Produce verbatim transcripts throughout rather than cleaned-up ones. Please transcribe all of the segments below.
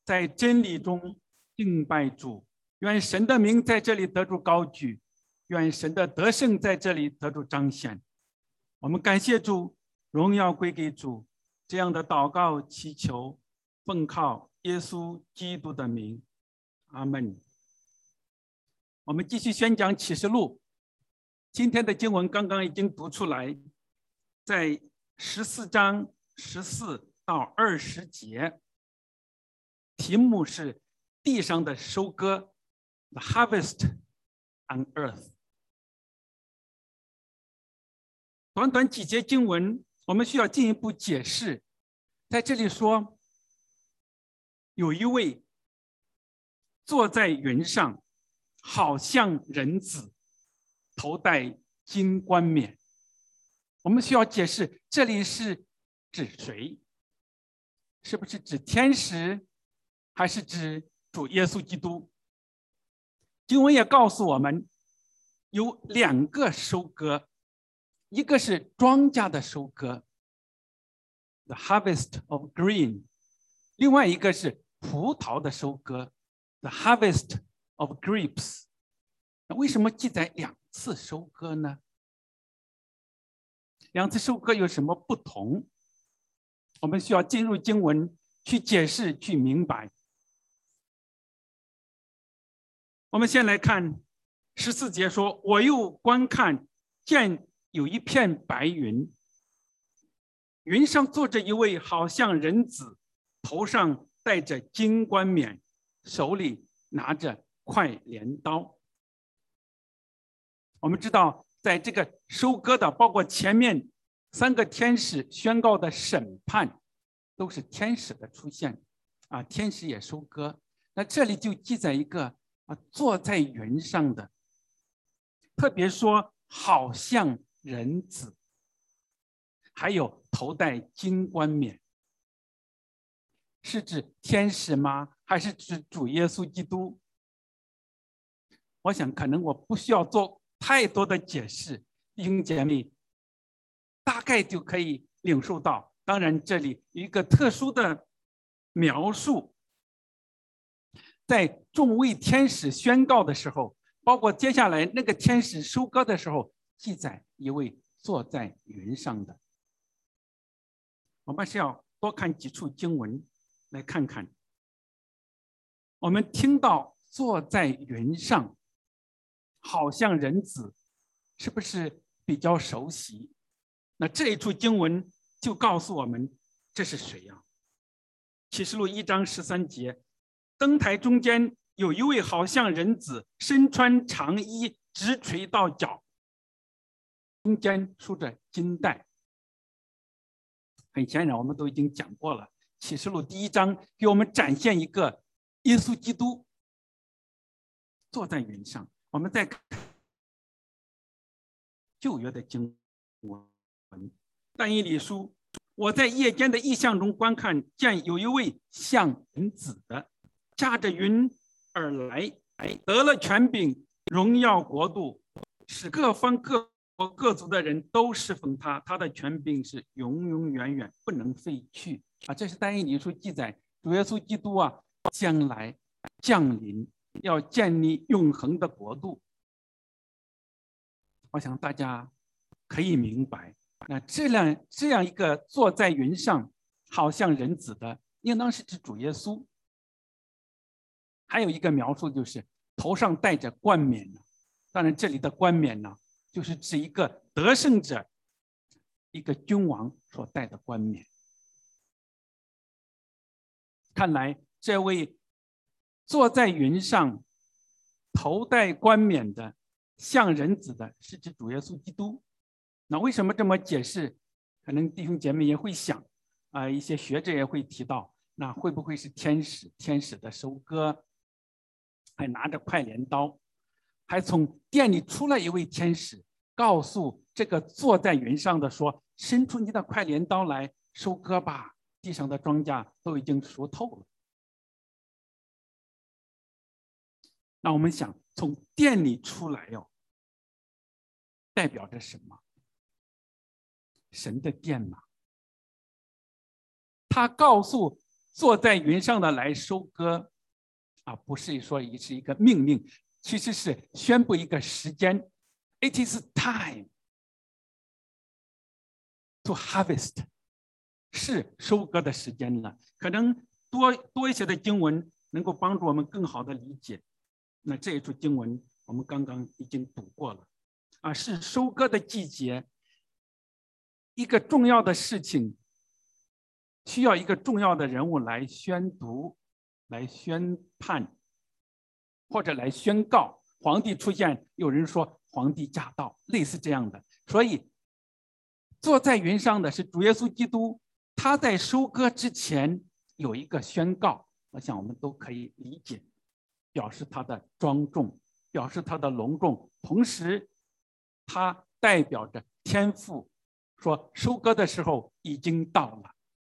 在真理中敬拜主，愿神的名在这里得住高举，愿神的得胜在这里得住彰显。我们感谢主，荣耀归给主。这样的祷告祈求，奉靠耶稣基督的名，阿们。我们继续宣讲启示录。今天的经文刚刚已经读出来，在十四章十四到二十节，题目是地上的收割 The Harvest on Earth。 短短几节经文，我们需要进一步解释。在这里说，有一位坐在云上，好像人子，头戴金冠冕。我们需要解释，这里是指谁？是不是指天使，还是指主耶稣基督？经文也告诉我们，有两个收割，一个是庄稼的收割 The harvest of grain， 另外一个是葡萄的收割 The harvest of grapes。 那为什么记载两次收割呢？两次收割有什么不同？我们需要进入经文去解释，去明白。我们先来看十四节说，我又观看，见有一片白云，云上坐着一位好像人子，头上戴着金冠冕，手里拿着快镰刀。我们知道，在这个收割的，包括前面三个天使宣告的审判，都是天使的出现啊，天使也收割。那这里就记载一个啊，坐在云上的，特别说好像人子，还有头戴金冠冕，是指天使吗？还是指主耶稣基督？我想可能我不需要做太多的解释，弟兄姐妹大概就可以领受到。当然这里有一个特殊的描述，在众位天使宣告的时候，包括接下来那个天使收割的时候，记载一位坐在云上的。我们是要多看几处经文来看看。我们听到坐在云上，好像人子，是不是比较熟悉？那这一处经文就告诉我们这是谁呀？启示录一章十三节，灯台中间有一位好像人子，身穿长衣，直垂到脚，中间梳着金带。很显然我们都已经讲过了，启示录第一章给我们展现一个耶稣基督坐在云上。我们再看旧约的经文，但以理书，我在夜间的异象中观看，见有一位像人子的，驾着云而来，得了权柄、荣耀、国度，使各方各国各族的人都侍奉他。他的权柄是永永远远，不能废去啊！这是但以理书记载主耶稣基督啊，将来降临，要建立永恒的国度。我想大家可以明白，那这样这样一个坐在云上好像人子的，应当是指主耶稣。还有一个描述就是头上戴着冠冕，当然这里的冠冕呢，就是指一个得胜者，一个君王所戴的冠冕。看来这位坐在云上头戴冠冕的像人子的是指主耶稣基督。那为什么这么解释？可能弟兄姐妹也会想啊、呃，一些学者也会提到，那会不会是天使？天使的收割，还拿着快镰刀，还从殿里出来一位天使，告诉这个坐在云上的说：“伸出你的快镰刀来收割吧，地上的庄稼都已经熟透了。”那我们想，从殿里出来哟、哦，代表着什么？神的殿嘛。他告诉坐在云上的来收割啊，不是说是一个命令，其实是宣布一个时间。It is time to harvest， 是收割的时间了。可能多多一些的经文能够帮助我们更好的理解。那这一处经文我们刚刚已经读过了，啊，是收割的季节。一个重要的事情需要一个重要的人物来宣读、来宣判，或者来宣告。皇帝出现，有人说皇帝驾到，类似这样的。所以坐在云上的是主耶稣基督，他在收割之前有一个宣告，我想我们都可以理解，表示他的庄重，表示他的隆重，同时他代表着天父说收割的时候已经到了。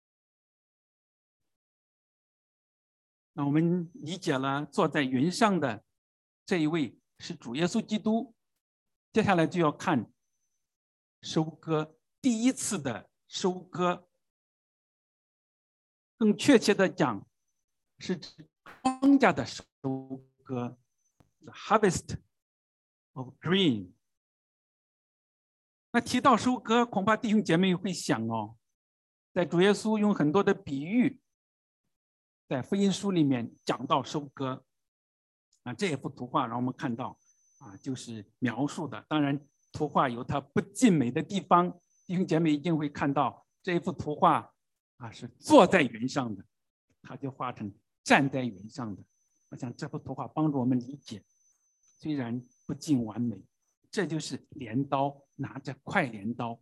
那我们理解了坐在云上的这一位是主耶稣基督，接下来就要看收割，第一次的收割，更确切的讲是指庄稼的收割 ，the harvest of grain。那提到收割，恐怕弟兄姐妹会想哦，在主耶稣用很多的比喻，在福音书里面讲到收割。啊，这一幅图画让我们看到，啊，就是描述的。当然，图画有它不尽美的地方，弟兄姐妹一定会看到这一幅图画，啊，是坐在云上的，它就画成站在云上的。我想这幅图画帮助我们理解，虽然不尽完美，这就是镰刀，拿着快镰刀。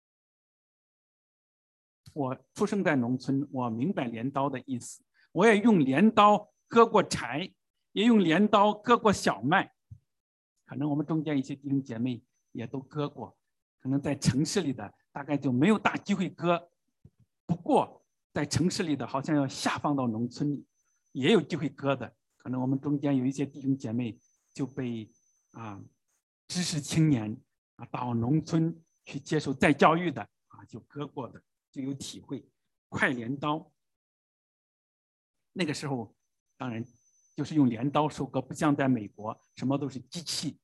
我出生在农村，我明白镰刀的意思，我也用镰刀割过柴。也用镰刀割过小麦，可能我们中间一些弟兄姐妹也都割过，可能在城市里的大概就没有大机会割，不过在城市里的好像要下放到农村里，也有机会割的。可能我们中间有一些弟兄姐妹就被啊知识青年啊到农村去接受再教育的啊就割过的，就有体会。快镰刀，那个时候当然。就是用镰刀收割，不像在美国什么都是机器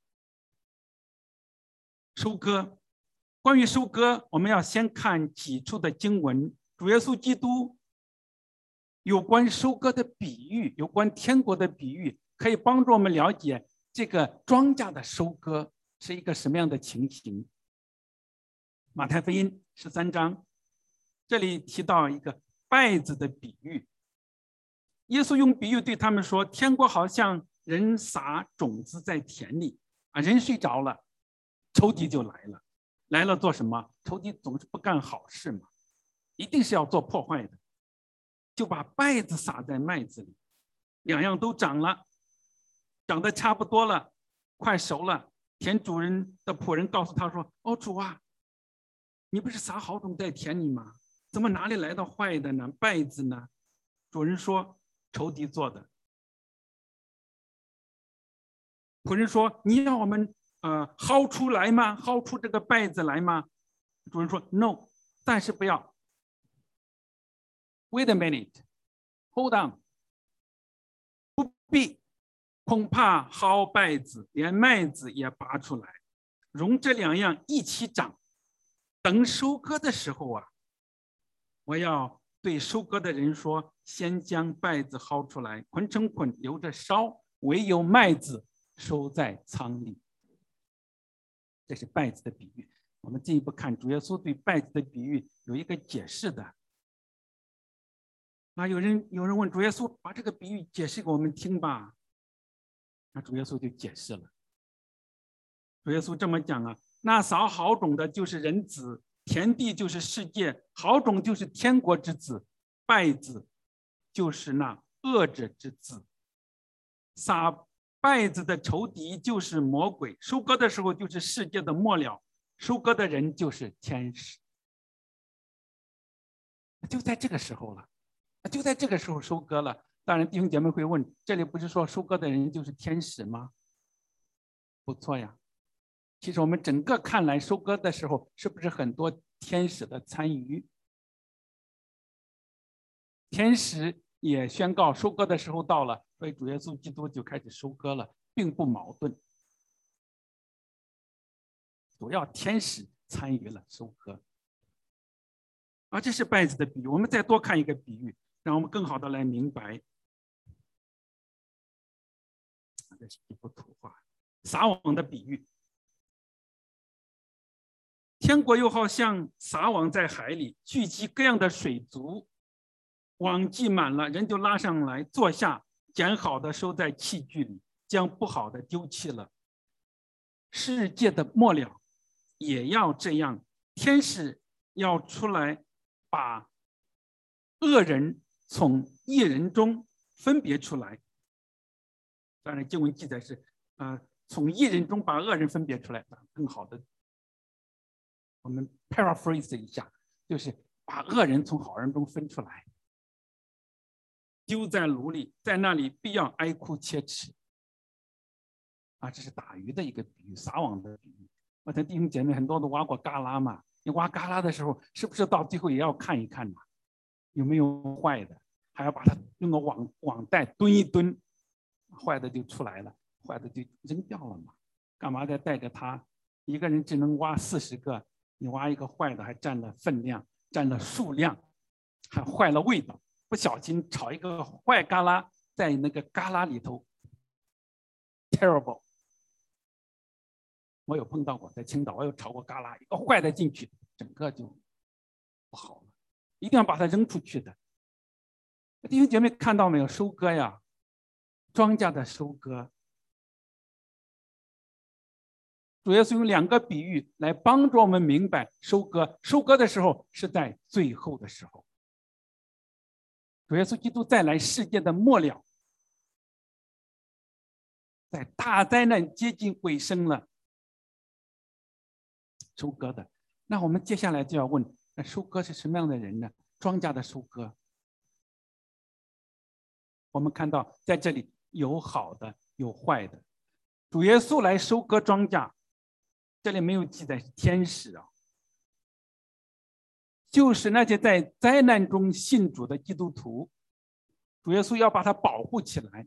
收割。关于收割，我们要先看几处的经文，主耶稣基督有关收割的比喻，有关天国的比喻，可以帮助我们了解这个庄稼的收割是一个什么样的情形。马太福音十三章，这里提到一个稗子的比喻。耶稣用比喻对他们说，天国好像人撒种子在田里啊，人睡着了，仇敌就来了。来了做什么？仇敌总是不干好事嘛，一定是要做破坏的，就把稗子撒在麦子里，两样都长了，长得差不多了，快熟了。田主人的仆人告诉他说：“哦，主啊，你不是撒好种在田里吗？怎么哪里来的坏的呢？稗子呢？”主人说：“仇敌做的。”仆人说：“你让我们呃薅出来吗？薅出这个稗子来吗？”主人说 ：“No， 暂时不要。Wait a minute, hold on， 不必，恐怕薅稗子，连麦子也拔出来，容这两样一起长。等收割的时候啊，我要对收割的人说：先将稗子薅出来，捆成捆，留着烧；唯有麦子收在仓里。”这是稗子的比喻。我们进一步看，主耶稣对稗子的比喻有一个解释的。啊，有人有人问主耶稣，把这个比喻解释给我们听吧。那主耶稣就解释了。主耶稣这么讲啊：那撒好种的就是人子，田地就是世界，好种就是天国之子，稗子就是那恶者之子。撒稗子的仇敌就是魔鬼，收割的时候就是世界的末了，收割的人就是天使。就在这个时候了，就在这个时候收割了。当然弟兄姐妹会问，这里不是说收割的人就是天使吗？不错呀。其实我们整个看来，收割的时候是不是很多天使的参与？ 天使也宣告收割的时候到了，所以主耶稣基督就开始收割了，并不矛盾。主要天使参与了收割。啊，这是稗子的比喻。我们再多看一个比喻，让我们更好的来明白。这是一幅图画，撒网的比喻。天国又好像撒网在海里，聚集各样的水族，网系满了，人就拉上来坐下，捡好的收在器具里，将不好的丢弃了。世界的末了也要这样，天使要出来把恶人从义人中分别出来。当然经文记载是呃，从义人中把恶人分别出来，更好的我们 paraphrase 一下，就是把恶人从好人中分出来，丢在炉里，在那里必要哀哭切齿。啊，这是打鱼的一个比喻，撒网的比喻。我的弟兄姐妹很多都挖过旮旯嘛，你挖旮旯的时候，是不是到最后也要看一看呢？有没有坏的？还要把它用个网网袋蹲一蹲，坏的就出来了，坏的就扔掉了嘛。干嘛再带着它？一个人只能挖四十个，你挖一个坏的，还占了分量，占了数量，还坏了味道。不小心炒一个坏旮旯，在那个旮旯里头 ，terrible。我有碰到过，在青岛，我有炒过旮旯，一个坏的进去，整个就不好了，一定要把它扔出去的。弟兄姐妹看到没有？收割呀，庄稼的收割。主要是用两个比喻来帮助我们明白收割。收割的时候是在最后的时候，主耶稣基督再来世界的末了，在大灾难接近尾声了，收割的。那我们接下来就要问，那收割是什么样的人呢？庄稼的收割。我们看到在这里有好的有坏的，主耶稣来收割庄稼，这里没有记载是天使啊，就是那些在灾难中信主的基督徒，主耶稣要把它保护起来，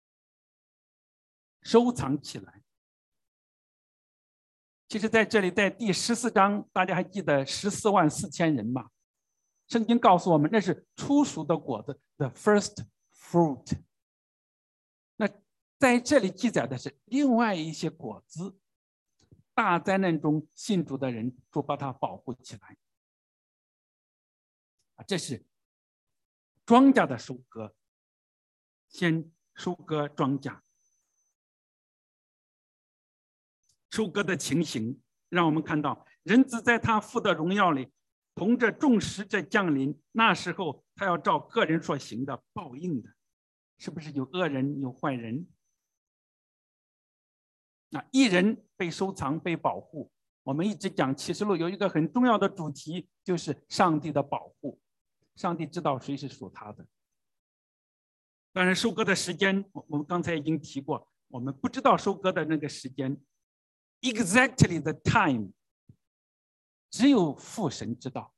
收藏起来。其实在这里，在第十四章，大家还记得十四万四千人吗？圣经告诉我们，那是初熟的果子 ，the first fruit。那在这里记载的是另外一些果子，大灾难中信主的人，主把它保护起来。这是庄稼的收割，先收割庄稼。收割的情形，让我们看到人子在他父的荣耀里，同着众使者降临。那时候，他要照个人所行的报应的，是不是有恶人有坏人？那义人被收藏被保护。我们一直讲启示录有一个很重要的主题，就是上帝的保护。上帝知道谁是属他的。当然，收割的时间，我们刚才已经提过，我们不知道收割的那个时间。Exactly the time， 只有父神知道，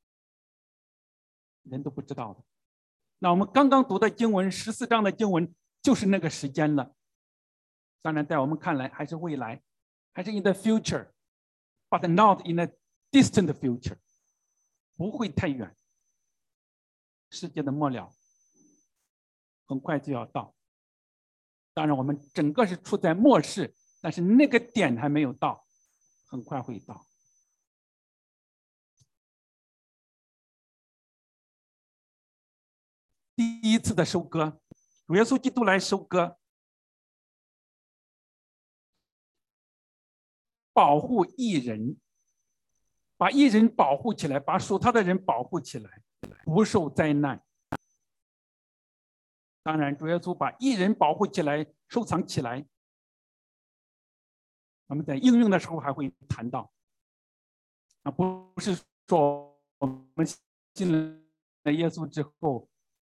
人都不知道的。那我们刚刚读的经文，十四章的经文就是那个时间了。当然，在我们看来还是未来，还是 in the future， but not in a distant future， 不会太远。世界的末了很快就要到。当然，我们整个是处在末世。但是那个点还没有到，很快会到。第一次的收割，主耶稣基督来收割，保护义人，把义人保护起来，把属他的人保护起来，不受灾难。当然，主耶稣把义人保护起来，收藏起来。我们在应用的时候还会谈到，啊，不是说我们信了耶稣之后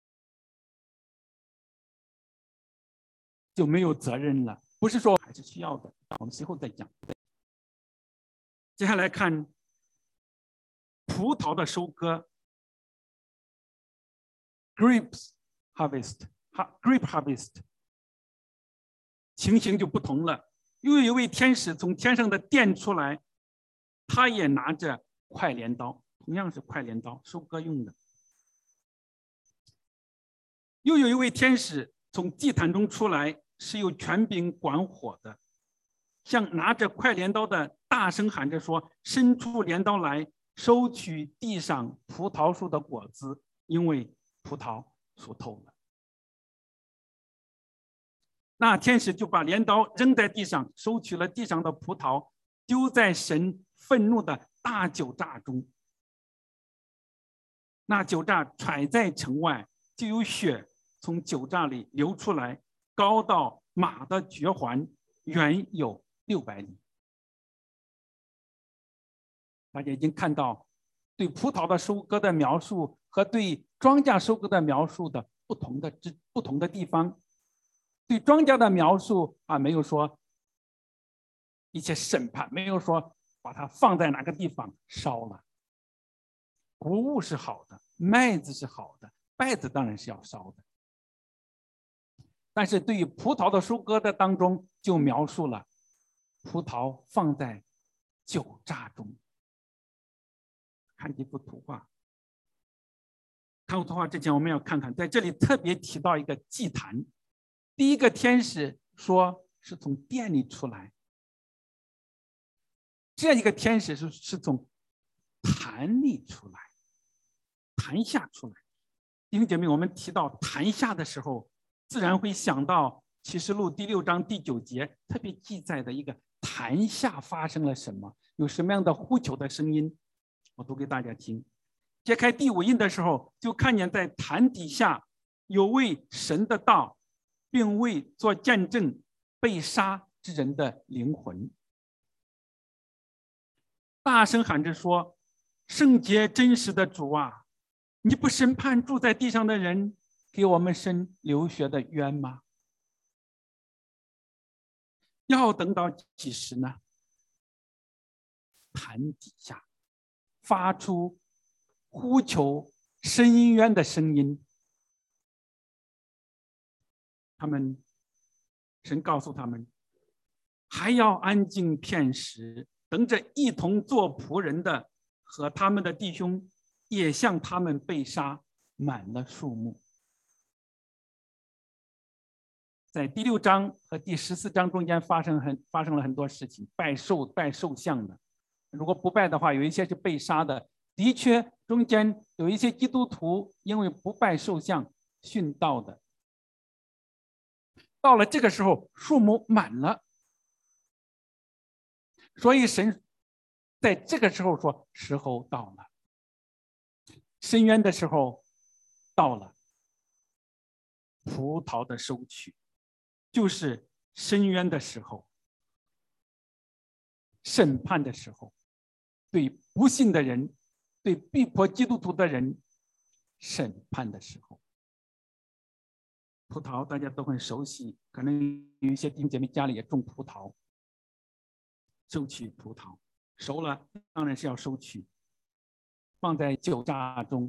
就没有责任了，不是说还是需要的，我们随后再讲。接下来看葡萄的收割， grapes harvest, grape harvest， 情形就不同了。又有一位天使从天上的殿出来，他也拿着快镰刀，同样是快镰刀，收割用的。又有一位天使从祭坛中出来，是有权柄管火的，向拿着快镰刀的大声喊着说：“伸出镰刀来，收取地上葡萄树的果子，因为葡萄熟透了。”那天使就把镰刀扔在地上，收取了地上的葡萄，丢在神愤怒的大酒榨中。那酒榨揣在城外，就有血从酒榨里流出来，高到马的绝环，远有六百里。大家已经看到对葡萄的收割的描述和对庄稼收割的描述的不同的之不同的地方。对庄稼的描述啊，没有说一些审判，没有说把它放在哪个地方烧了。谷物是好的，麦子是好的，稗子当然是要烧的。但是对于葡萄的收割的当中，就描述了葡萄放在酒榨中。看这幅图画。看图画之前，我们要看看，在这里特别提到一个祭坛。第一个天使说是从殿里出来，这一个天使是是从坛里出来，坛下出来。弟兄姐妹，我们提到坛下的时候，自然会想到启示录第六章第九节特别记载的一个坛下发生了什么，有什么样的呼求的声音，我读给大家听。揭开第五印的时候，就看见在坛底下有为神的道并为做见证被杀之人的灵魂，大声喊着说：“圣洁真实的主啊，你不审判住在地上的人，给我们伸流血的冤吗？要等到几时呢？”坛底下发出呼求深渊的声音。他们，神告诉他们，还要安静片时，等着一同做仆人的和他们的弟兄，也像他们被杀，满了数目。在第六章和第十四章中间发生很发生了很多事情，拜兽拜兽像的，如果不拜的话，有一些是被杀的。的确，中间有一些基督徒因为不拜兽像殉道的。到了这个时候，数目满了，所以神在这个时候说：“时候到了，深渊的时候到了，葡萄的收取，就是深渊的时候，审判的时候，对不信的人，对逼迫基督徒的人审判的时候。”葡萄大家都很熟悉，可能有一些弟兄姐妹家里也种葡萄，收取葡萄熟了，当然是要收取，放在酒榨中，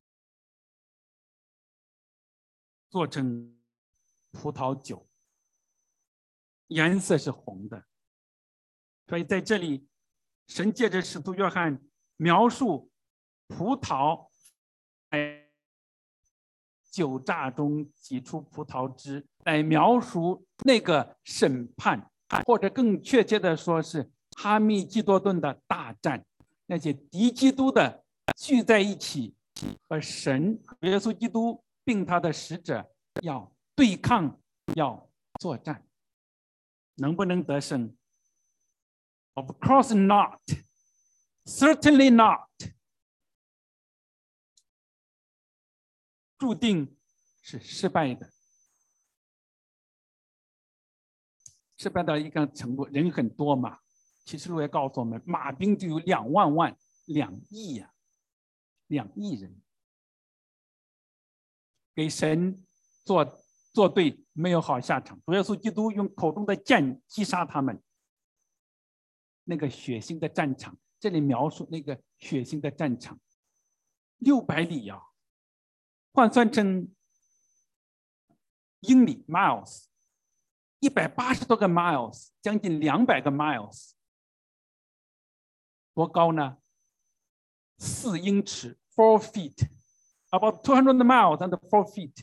做成葡萄酒，颜色是红的。所以在这里，神借着使徒约翰描述葡萄在酒榨中挤出葡萄汁，来描述那个审判，或者更确切的说是哈密基多顿的大战，那些敌基督的聚在一起，和神耶稣基督并他的使者要对抗，要作战，能不能得胜 ？Of course not, certainly not. 注定是失败的，失败到一个程度，人很多嘛。启示录也告诉我们，马兵就有两万万，两亿呀、啊，两亿人，给神做做对，没有好下场。主耶稣基督用口中的剑击杀他们，那个血腥的战场，这里描述那个血腥的战场，六百里呀、啊。 换算成英里 miles， 一百八十多个 miles， 将近两百个 miles， 多高呢？四英尺 ，four feet，about two hundred miles and four feet。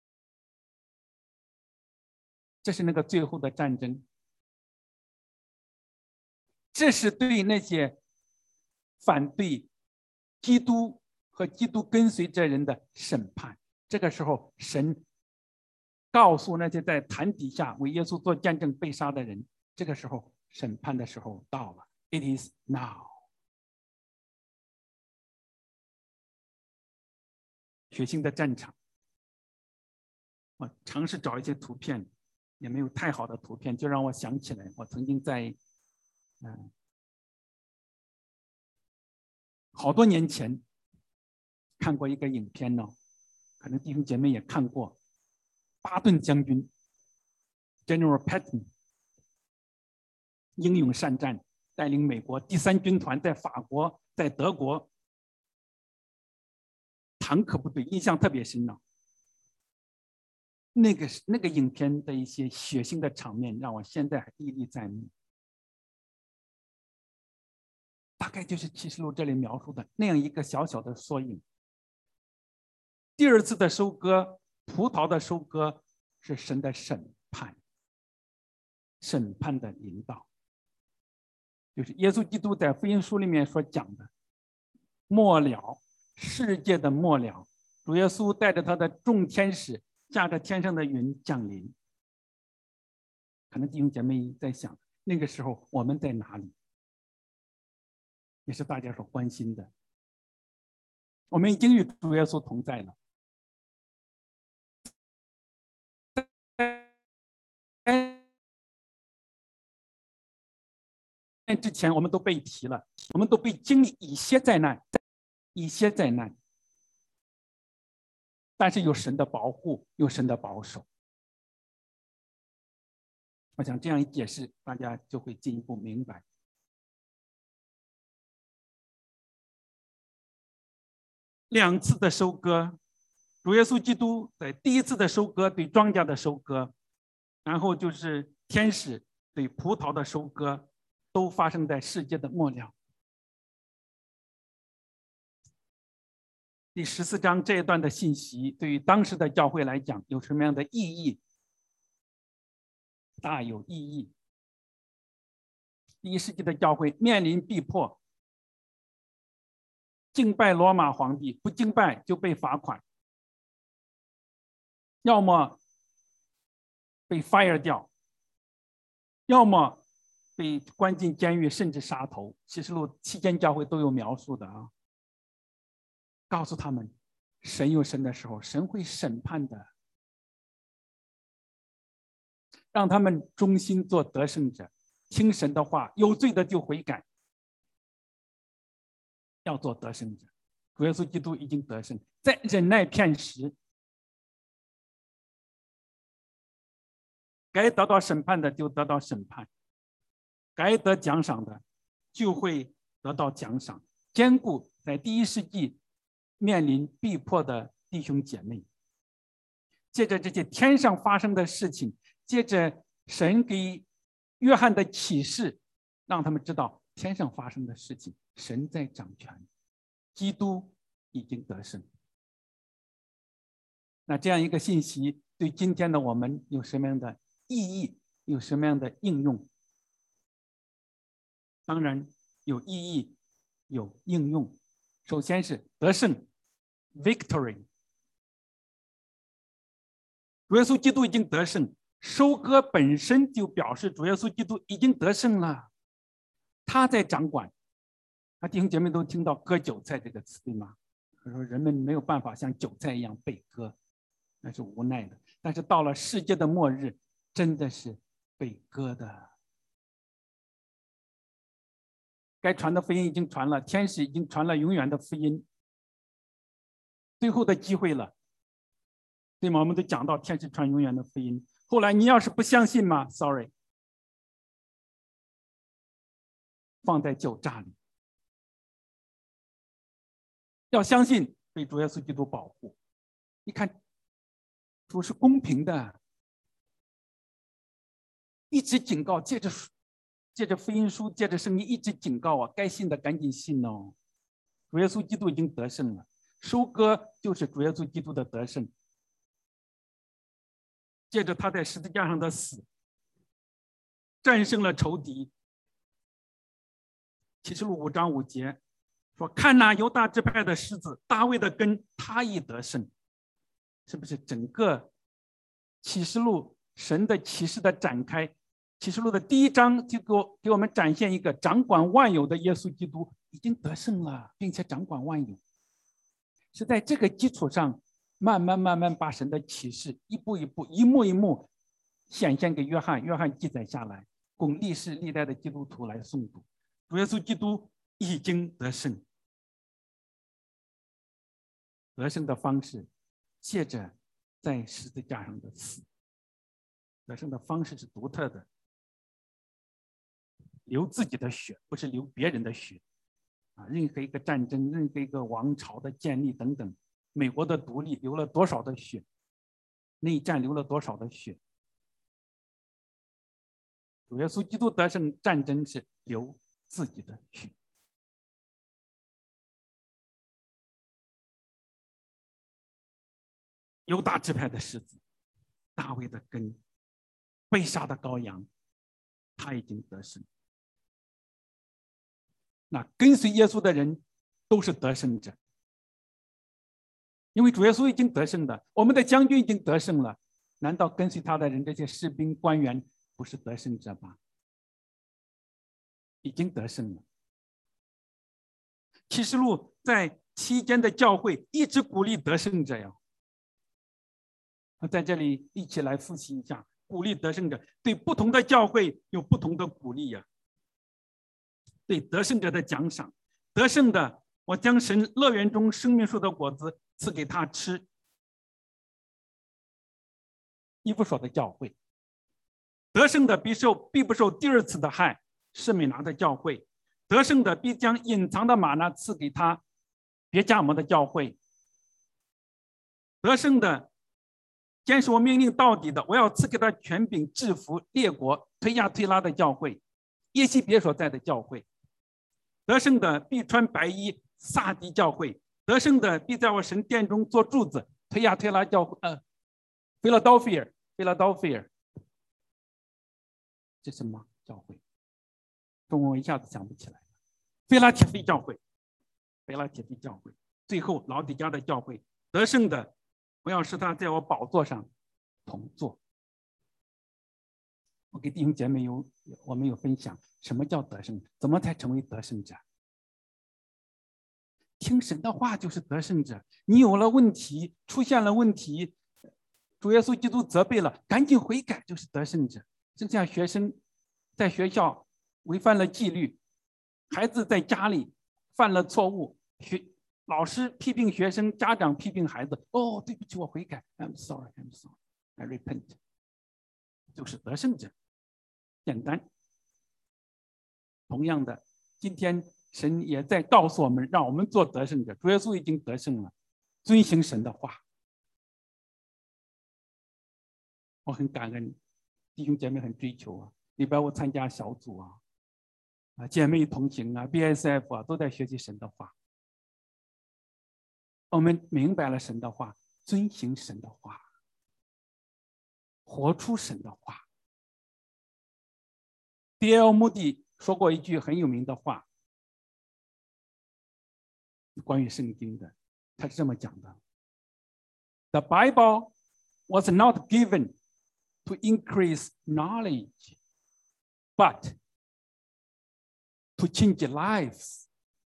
这是那个最后的战争，这是对那些反对基督和基督跟随者人的审判。这个时候，神告诉那些在坛底下为耶稣做见证被杀的人，这个时候审判的时候到了。It is now。血腥的战场，我尝试找一些图片，也没有太好的图片，就让我想起来，我曾经在，嗯，好多年前看过一个影片呢，可能弟兄姐妹也看过，巴顿将军 General Patton 英勇善战，带领美国第三军团在法国、在德国坦克部队，印象特别深呢。那个那个影片的一些血腥的场面，让我现在还历历在目。大概就是启示录这里描述的那样一个小小的缩影。第二次的收割，葡萄的收割是神的审判，审判的引导，就是耶稣基督在福音书里面所讲的末了，世界的末了，主耶稣带着他的众天使驾着天上的云降临。可能弟兄姐妹在想，那个时候我们在哪里？也是大家所关心的。我们已经与主耶稣同在了。之前我们都被提了，我们都被经历一些灾难，一些灾难，但是有神的保护，有神的保守。我想这样一解释，大家就会进一步明白。两次的收割，主耶稣基督在第一次的收割对庄稼的收割，然后就是天使对葡萄的收割，都发生在世界的末了。第十四章这一段的信息，对于当时的教会来讲，有什么样的意义？大有意义。第一世纪的教会面临逼迫，敬拜罗马皇帝，不敬拜就被罚款，要么被 fire 掉，要么被关进监狱，甚至杀头。启示录七间教会都有描述的啊，告诉他们，神有神的时候，神会审判的，让他们忠心做得胜者，听神的话，有罪的就悔改，要做得胜者。主耶稣基督已经得胜，在忍耐片时，该得到审判的就得到审判，该得奖赏的就会得到奖赏，兼顾在第一世纪面临逼迫的弟兄姐妹。借着这些天上发生的事情，借着神给约翰的启示，让他们知道天上发生的事情，神在掌权，基督已经得胜。那这样一个信息对今天的我们有什么样的意义，有什么样的应用？当然有意义，有应用。首先是得胜 victory， 主耶稣基督已经得胜，收割本身就表示主耶稣基督已经得胜了，他在掌管。那弟兄姐妹都听到割韭菜这个词，对吗？他说人们没有办法像韭菜一样被割，那是无奈的。但是到了世界的末日，真的是被割的。该传的福音已经传了，天使已经传了永远的福音，最后的机会了，对吗？我们都讲到天使传永远的福音，后来你要是不相信嘛 ，sorry， 放在酒榨里。要相信被主耶稣基督保护， 你看，主是公平的，一直警告，借着借着福音书，借着圣经一直警告啊，该信的赶紧信哦。主耶稣基督已经得胜了，收割就是主耶稣基督的得胜。借着他在十字架上的死，战胜了仇敌。启示录五章五节说：“看哪，犹大支派的狮子，大卫的根，他已得胜。”是不是整个启示录神的启示的展开？启示录的第一章就给我给我们展现一个掌管万有的耶稣基督已经得胜了，并且掌管万有。是在这个基础上，慢慢慢慢把神的启示一步一步、一幕一幕显现给约翰，约翰记载下来，供历世历代的基督徒来诵读。主耶稣基督已经得胜，得胜的方式借着在十字架上的死，得胜的方式是独特的，流自己的血，不是流别人的血。啊，任何一个战争，任何一个王朝的建立等等，美国的独立流了多少的血，内战流了多少的血。主耶稣基督得胜战争是流自己的血。犹大支派的狮子，大卫的根，被杀的羔羊，他已经得胜。那跟随耶稣的人都是得胜者，因为主耶稣已经得胜了，我们的将军已经得胜了，难道跟随他的人这些士兵官员不是得胜者吗？已经得胜了。启示录在期间的教会一直鼓励得胜者呀。在这里一起来复习一下，鼓励得胜者，对不同的教会有不同的鼓励呀。对得胜者的奖赏，得胜的，我将神乐园中生命树的果子赐给他吃。以弗所的教会，得胜的必受必不受第二次的害，士美拿的教会，得胜的必将隐藏的玛纳赐给他，别加摩的教会，得胜的坚守我命令到底的，我要赐给他权柄制服列国，推亚推拉的教会，耶西别所在的教会，得胜的必穿白衣，撒迪教会，得胜的必在我神殿中做柱子，推亚推拉教会，呃，Philadelphia Philadelphia 这什么教会？中文我一下子想不起来了。菲拉铁菲教会，菲拉铁菲教会，最后老底家的教会，得胜的，我要使他在我宝座上同坐。我给弟兄姐妹有我们有分享，什么叫得胜？怎么才成为得胜者？听神的话就是得胜者。你有了问题，出现了问题，主耶稣基督责备了，赶紧悔改就是得胜者。就像学生在学校违反了纪律，孩子在家里犯了错误，学老师批评学生，家长批评孩子，哦，对不起，我悔改 ，I'm sorry, I'm sorry, I repent， 就是得胜者。简单。同样的，今天神也在告诉我们，让我们做得胜者。主耶稣已经得胜了，遵行神的话。我很感恩弟兄姐妹很追求啊，礼拜五参加小组啊，啊姐妹同行啊 ，B S F 啊，都在学习神的话。我们明白了神的话，遵行神的话，活出神的话。D L 穆迪说过一句很有名的话，关于圣经的，他是这么讲的 ：The Bible was not given to increase knowledge, but to change lives。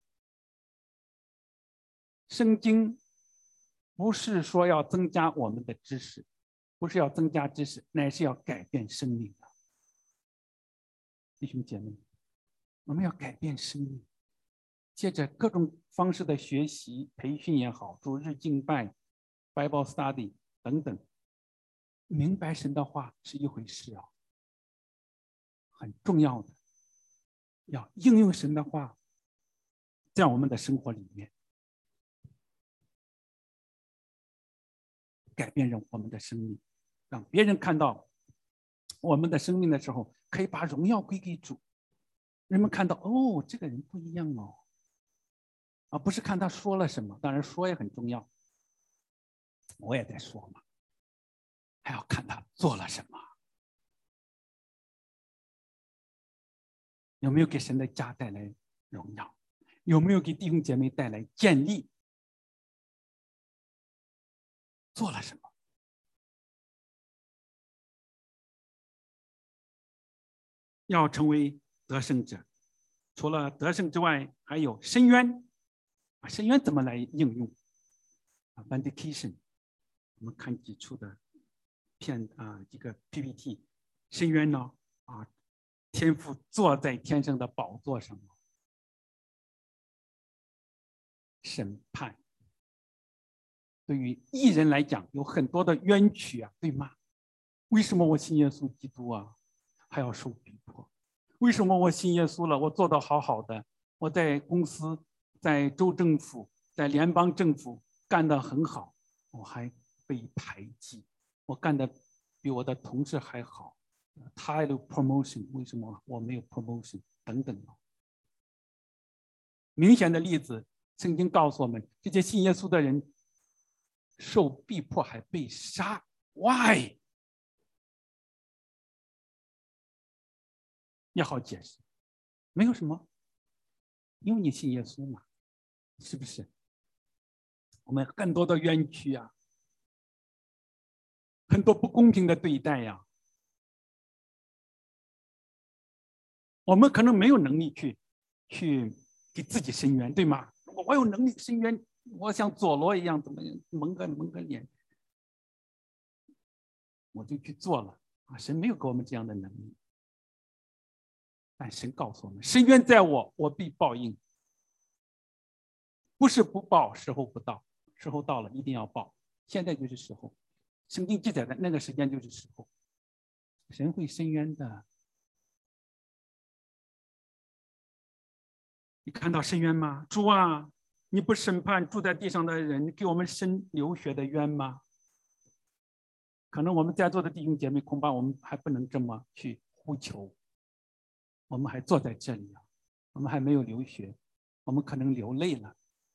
圣经不是说要增加我们的知识，不是要增加知识，乃是要改变生命的。弟兄姐妹，我们要改变生命，借着各种方式的学习、培训也好，主日敬拜、Bible Study 等等，明白神的话是一回事啊，很重要的，要应用神的话在我们的生活里面。 改变人我们的生命，让别人看到我们的生命的时候，可以把荣耀归给主。人们看到哦，这个人不一样哦，而不是看他说了什么，当然说也很重要，我也在说嘛，还要看他做了什么，有没有给神的家带来荣耀，有没有给弟兄姐妹带来建立，做了什么。要成为得胜者，除了得胜之外，还有深渊。啊，深渊怎么来应用？啊 ，vindication， 我们看几处的片啊，这个 P P T， 深渊呢啊，天父坐在天上的宝座上，审判。对于义人来讲，有很多的冤屈啊，对吗？为什么我信耶稣基督啊，还要受逼迫？为什么我信耶稣了，我做得好好的，我在公司、在州政府、在联邦政府干得很好，我还被排挤，我干得比我的同事还好，他有 promotion， 为什么我没有 promotion？ 等等。明显的例子，圣经告诉我们，这些信耶稣的人受逼迫还被杀 ，why？ 也好解释，没有什么，因为你信耶稣嘛，是不是？我们更多的冤屈啊，很多不公平的对待呀、啊，我们可能没有能力去去给自己伸冤，对吗？如果我有能力伸冤，我像佐罗一样，怎么样蒙个蒙个脸，我就去做了啊！神没有给我们这样的能力，但神告诉我们：伸冤在我，我必报应。不是不报，时候不到，时候到了一定要报。现在就是时候，圣经记载的那个时间就是时候，神会伸冤的。你看到伸冤吗？主啊，你不审判住在地上的人，给我们伸流血的冤吗？可能我们在座的弟兄姐妹，恐怕我们还不能这么去呼求。我们还坐在这里啊，我们还没有流血，我们可能流泪了。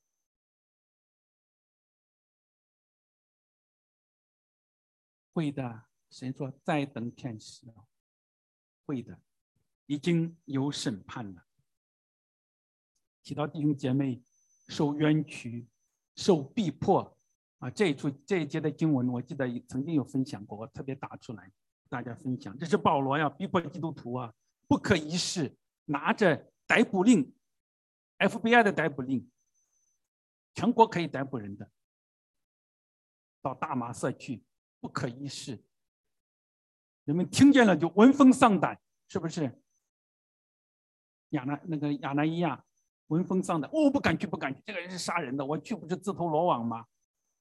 会的，神说再等天使，会的，已经有审判了。提到弟兄姐妹受冤屈、受逼迫啊，这一处这一节的经文，我记得曾经有分享过，我特别打出来大家分享。这是保罗呀，逼迫基督徒啊，不可一世，拿着逮捕令 ，F B I 的逮捕令，全国可以逮捕人的，到大马色去，不可一世。人们听见了就闻风丧胆，是不是？亚拿那个亚拿伊亚。闻风丧胆，我、哦、不敢去，不敢去，这个人是杀人的，我去不是自投罗网吗？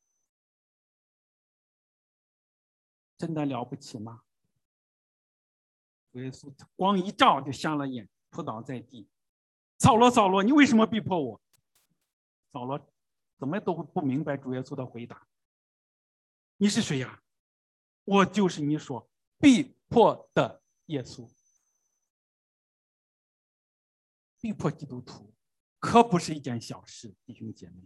真的了不起吗？主耶稣光一照就瞎了眼，扑倒在地。扫罗，扫罗，你为什么逼迫我？扫罗怎么都不明白主耶稣的回答。你是谁呀？我就是你所逼迫的耶稣。逼迫基督徒可不是一件小事，弟兄姐妹，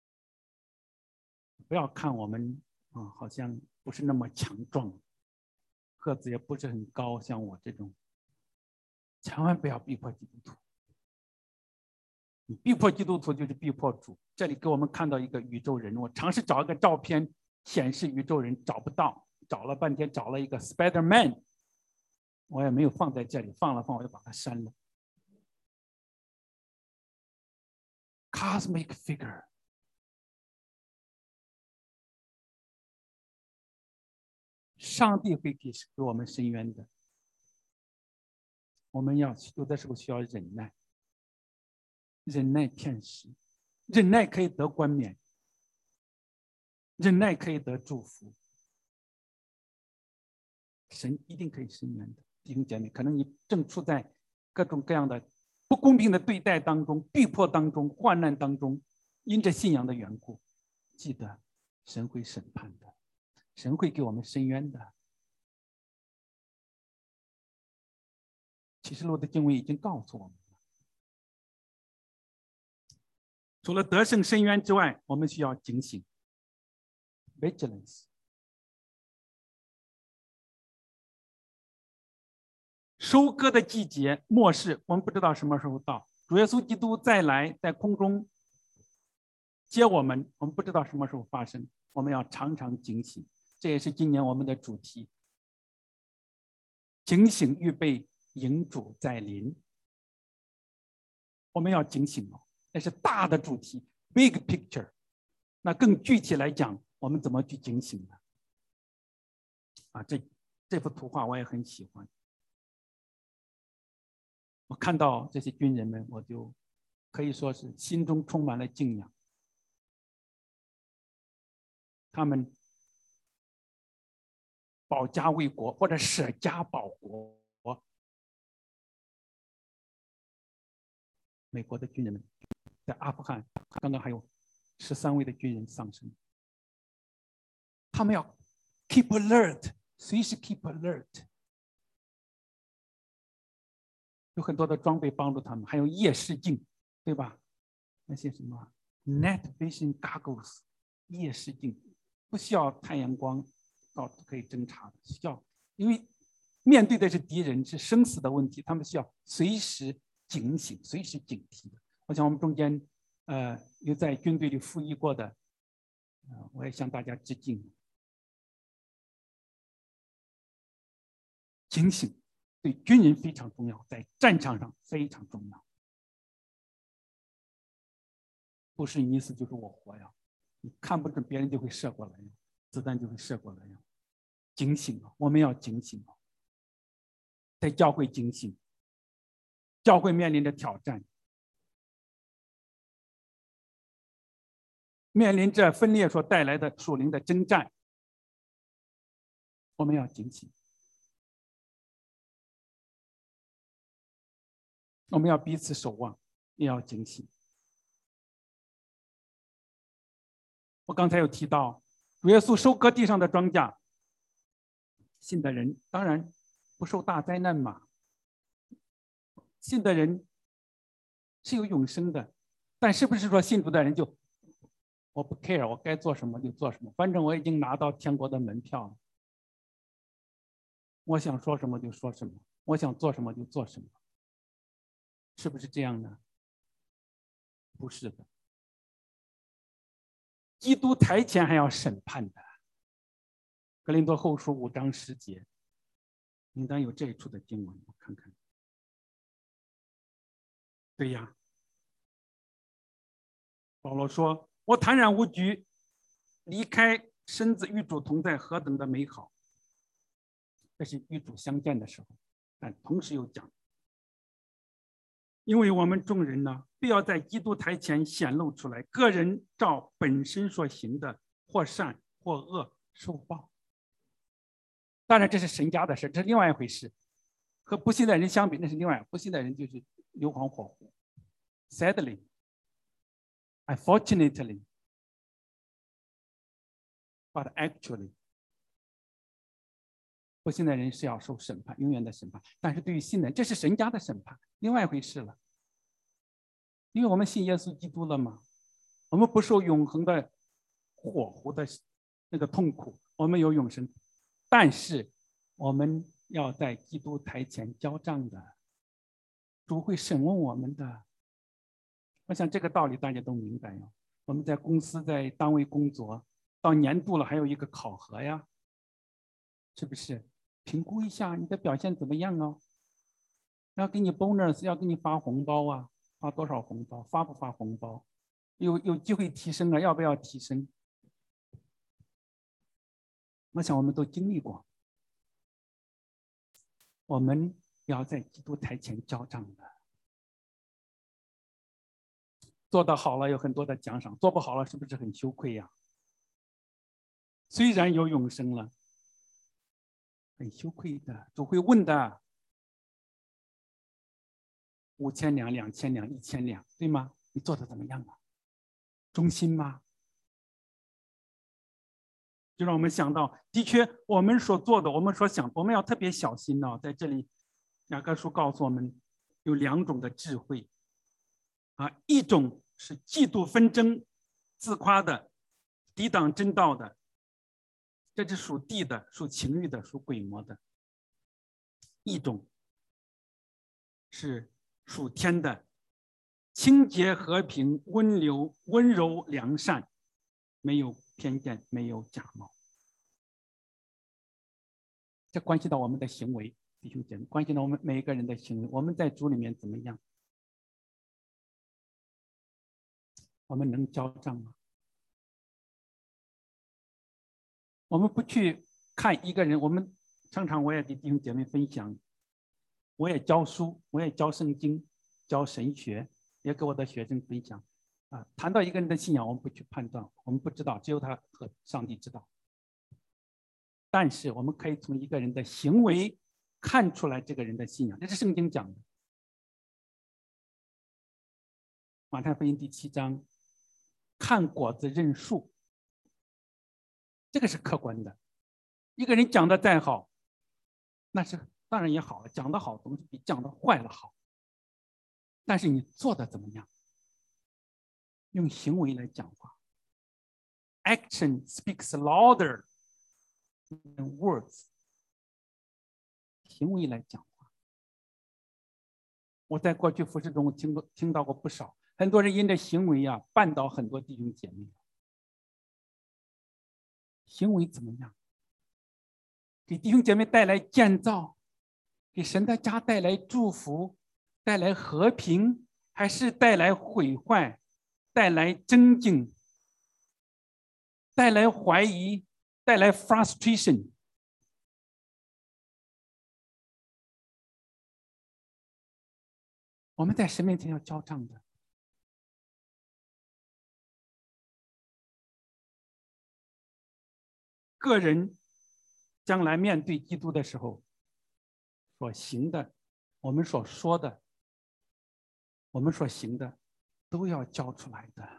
不要看我们啊，好像不是那么强壮，个子也不是很高，像我这种，千万不要逼迫基督徒。你逼迫基督徒就是逼迫主。这里给我们看到一个宇宙人，我尝试找一个照片显示宇宙人，找不到，找了半天找了一个 Spider-Man， 我也没有放在这里，放了放我就把它删了。Cosmic figure， 上帝会给给我们伸冤的，我们要有的时候需要忍耐，忍耐天使，忍耐可以得冠冕，忍耐可以得祝福，神一定可以伸冤的。弟兄姐妹，可能你正处在各种各样的不公平的对待当中、逼迫当中、患难当中，因着信仰的缘故，记得神会审判的。 神会给我们伸冤的。启示录的经文已经告诉我们了，除了得胜伸冤之外，我们需要警醒 （vigilance）。收割的季节末世，我们不知道什么时候到。主耶稣基督再来，在空中接我们，我们不知道什么时候发生。我们要常常警醒，这也是今年我们的主题：警醒，预备迎主再临。我们要警醒哦，那是大的主题 （big picture）。那更具体来讲，我们怎么去警醒呢？啊，这这幅图画我也很喜欢。我看到这些军人们，我就可以说是心中充满了敬仰。他们保家卫国，或者舍家保国。美国的军人们在阿富汗，刚刚还有十三位的军人丧生。他们要 keep alert， 随时 keep alert。有很多的装备帮助他们，还有夜视镜，对吧？那些什么 night vision goggles， 夜视镜，不需要太阳光到可以侦查的，需要，因为面对的是敌人，是生死的问题，他们需要随时警醒，随时警惕的。我想我们中间，呃，有在军队里服役过的，呃，我也向大家致敬。警醒对军人非常重要，在战场上非常重要。不是你死就是我活呀，你看不准别人就会射过来呀，子弹就会射过来呀。警醒啊，我们要警醒啊，在教会警醒，教会面临着挑战，面临着分裂所带来的属灵的征战，我们要警醒。我们要彼此守望，也要警醒。我刚才有提到，主耶稣收割地上的庄稼，信的人当然不受大灾难嘛。信的人是有永生的，但是不是说信主的人就我不 care， 我该做什么就做什么，反正我已经拿到天国的门票了，我想说什么就说什么，我想做什么就做什么，是不是这样呢？不是的。基督台前还要审判的。格林多后书五章十节，应当有这一处的经文，我看看。对呀，保罗说：“我坦然无惧，离开身子与主同在，何等的美好！”这是与主相见的时候，但同时又讲，因为我们众人呢，必要在基督台前显露出来，个人照本身所行的，或善或恶受报。当然，这是神家的事，这是另外一回事。和不信的人相比，那是另外。不信的人就是硫磺火湖。Sadly, unfortunately, but actually, 不信的人是要受审判，永远的审判。但是对于信的人，这是神家的审判，另外一回事了。因为我们信耶稣基督了嘛，我们不受永恒的火湖的那个痛苦，我们有永生。但是我们要在基督台前交账的，主会审问我们的。我想这个道理大家都明白呀。我们在公司在单位工作，到年度了还有一个考核呀，是不是？评估一下你的表现怎么样哦？要给你 bonus， 要给你发红包啊，发多少红包？发不发红包？有有机会提升啊，要不要提升？我想我们都经历过。我们要在基督台前交账的，做得好了有很多的奖赏，做不好了是不是很羞愧呀？虽然有永生了，很羞愧的，主会问的。五千两、两千两、一千两，对吗？你做的怎么样啊？忠心吗？ 就让我们想到，的确，我们所做的，我们所想，我们要特别小心哦。在这里，雅各书告诉我们，有两种的智慧啊，一种是嫉妒纷争、自夸的、抵挡真道的，这是属地的、属情欲的、属鬼魔的；一种是属天的，清洁、和平、温柔、温柔、良善，没有偏见，没有假冒。这关系到我们的行为，弟兄姐妹，关系到我们每一个人的行为。我们在主里面怎么样？我们能交账吗？我们不去看一个人，我们常常我也给弟兄姐妹分享，我也教书，我也教圣经，教神学，也给我的学生分享。啊，谈到一个人的信仰，我们不去判断，我们不知道，只有他和上帝知道。但是我们可以从一个人的行为看出来这个人的信仰，这是圣经讲的。马太福音第七章，看果子认树，这个是客观的。一个人讲的再好，那是当然也好了，讲的好东西比讲的坏了好。但是你做的怎么样？用行为来讲话。Action speaks louder than words。行为来讲话。我在过去服事中听过听到过不少，很多人因着行为啊绊倒很多弟兄姐妹。行为怎么样？给弟兄姐妹带来建造，给神的家带来祝福，带来和平，还是带来毁坏，带来增进，带来怀疑，带来 frustration？ 我们在神面前要交账的。个人将来面对基督的时候，所行的，我们所说的，我们所行的，都要交出来的。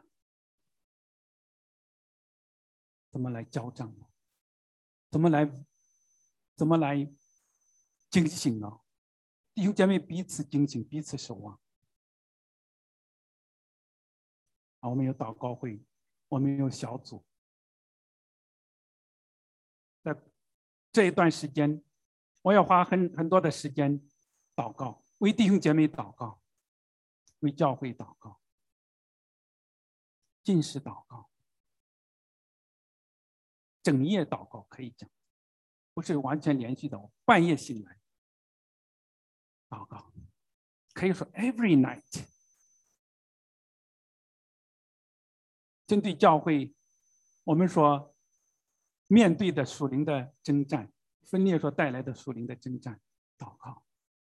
怎么来交账呢？怎么来，怎么来警醒呢？弟兄姐妹彼此警醒，彼此守望。啊，我们有祷告会，我们有小组，在这一段时间，我要花很很多的时间祷告，为弟兄姐妹祷告，为教会祷告，禁食祷告，整夜祷告可以讲，不是完全连续的，半夜醒来祷告，可以说 every night。针对教会，我们说面对的属灵的征战，分裂所带来的属灵的征战，祷告。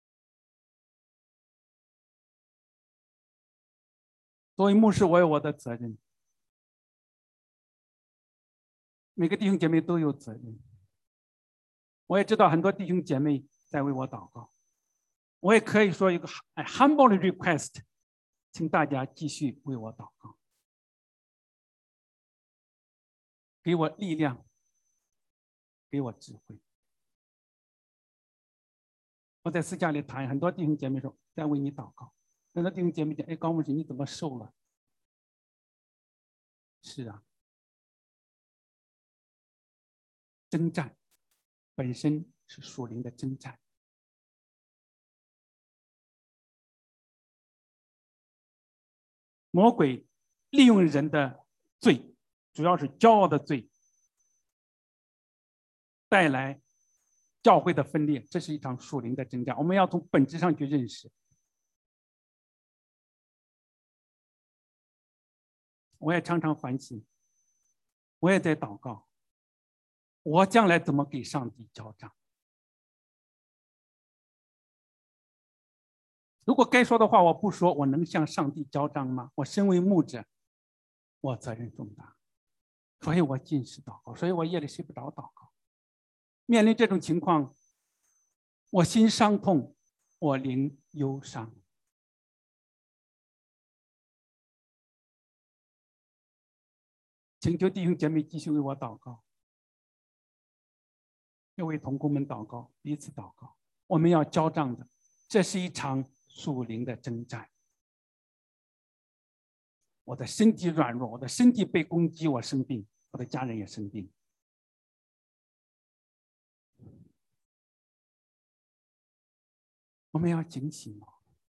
作为牧师，我有我的责任，每个弟兄姐妹都有责任。我也知道很多弟兄姐妹在为我祷告，我也可以说一个 humble request， 请大家继续为我祷告，给我力量，给我智慧。我在私下里谈，很多弟兄姐妹说在为你祷告，很多弟兄姐妹讲：“哎，高牧师，你怎么瘦了？”是啊，征战本身是属灵的征战。魔鬼利用人的罪，主要是骄傲的罪，带来教会的分裂，这是一场属灵的征战，我们要从本质上去认识。我也常常反省，我也在祷告，我将来怎么给上帝交账？如果该说的话我不说，我能向上帝交账吗？我身为牧者，我责任重大，所以我禁食祷告，所以我夜里睡不着祷告。面临这种情况，我心伤痛，我灵忧伤。请求弟兄姐妹继续为我祷告， 要为同工们祷告，彼此祷告。我们要交账的，这是一场属灵的征战。我的身体软弱，我的身体被攻击，我生病，我的家人也生病。我们要警醒哦。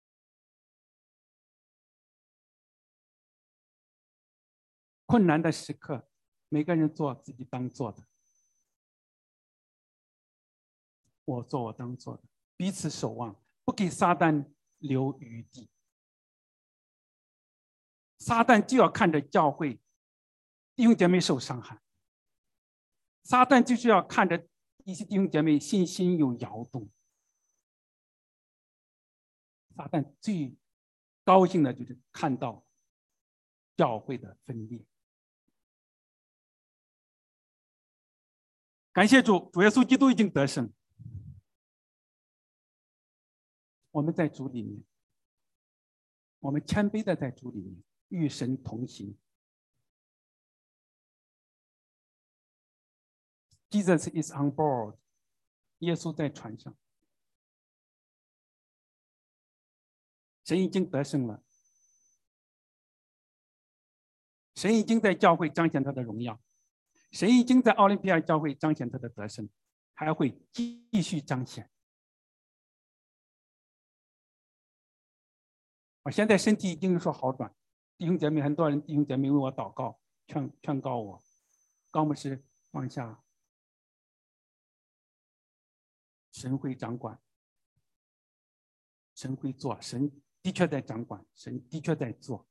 困难的时刻，每个人做自己当做的，我做我当做的，彼此守望，不给撒旦留余地。撒旦就要看着教会弟兄姐妹受伤害，撒旦就是要看着一些弟兄姐妹信心有摇动。撒旦最高兴的就是看到教会的分裂。感谢主，主耶稣基督已经得胜。我们在主里面，我们谦卑的在主里面，与神同行。Jesus is on board， 耶稣在船上，神已经得胜了，神已经在教会彰显他的荣耀，神已经在奥林匹亚教会彰显他的得胜，还会继续彰显。我现在身体已经有所好转，弟兄姐妹，很多人弟兄姐妹为我祷告，劝劝告我，高牧师放下，神会掌管，神会做，神的确在掌管，神的确在做。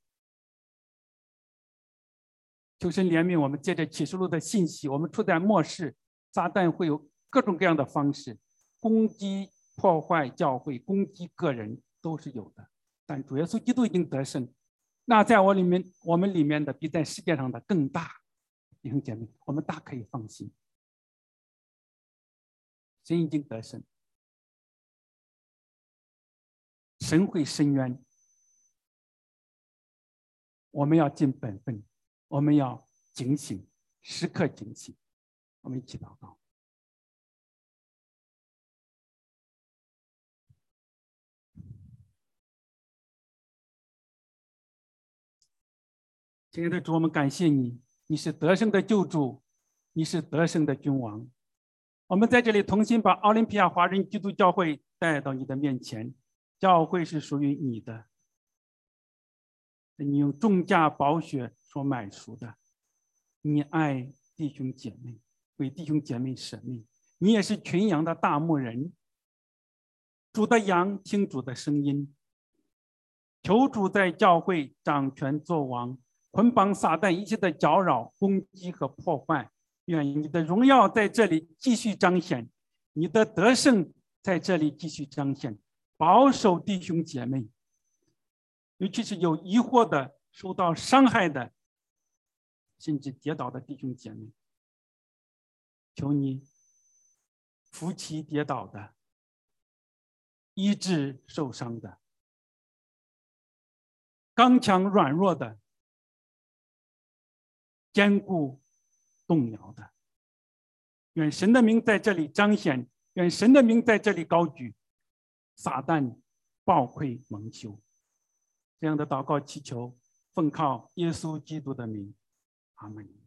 求神怜悯我们，借着启示录的信息，我们处在末世，撒旦会有各种各样的方式攻击、破坏教会，攻击个人，都是有的。但主耶稣基督已经得胜，那在我里面，我们里面的比在世界上的更大。弟兄姐妹，我们大可以放心，神已经得胜，神会伸冤，我们要尽本分，我们要警醒，时刻警醒。我们一起祷告。亲爱的主，我们感谢你，你是得胜的救主，你是得胜的君王。我们在这里同心把奥林匹亚华人基督教会带到你的面前，教会是属于你的，你用重价宝血所买赎的，你爱弟兄姐妹，为弟兄姐妹舍命，你也是群羊的大牧人。主的羊听主的声音，求主在教会掌权作王，捆绑撒旦一切的搅扰、攻击和破坏。愿你的荣耀在这里继续彰显，你的得胜在这里继续彰显，保守弟兄姐妹，尤其是有疑惑的、受到伤害的，甚至跌倒的弟兄姐妹，求你扶起跌倒的，医治受伤的，刚强软弱的，坚固动摇的。愿神的名在这里彰显，愿神的名在这里高举，撒旦暴溃蒙羞。这样的祷告祈求，奉靠耶稣基督的名，阿们。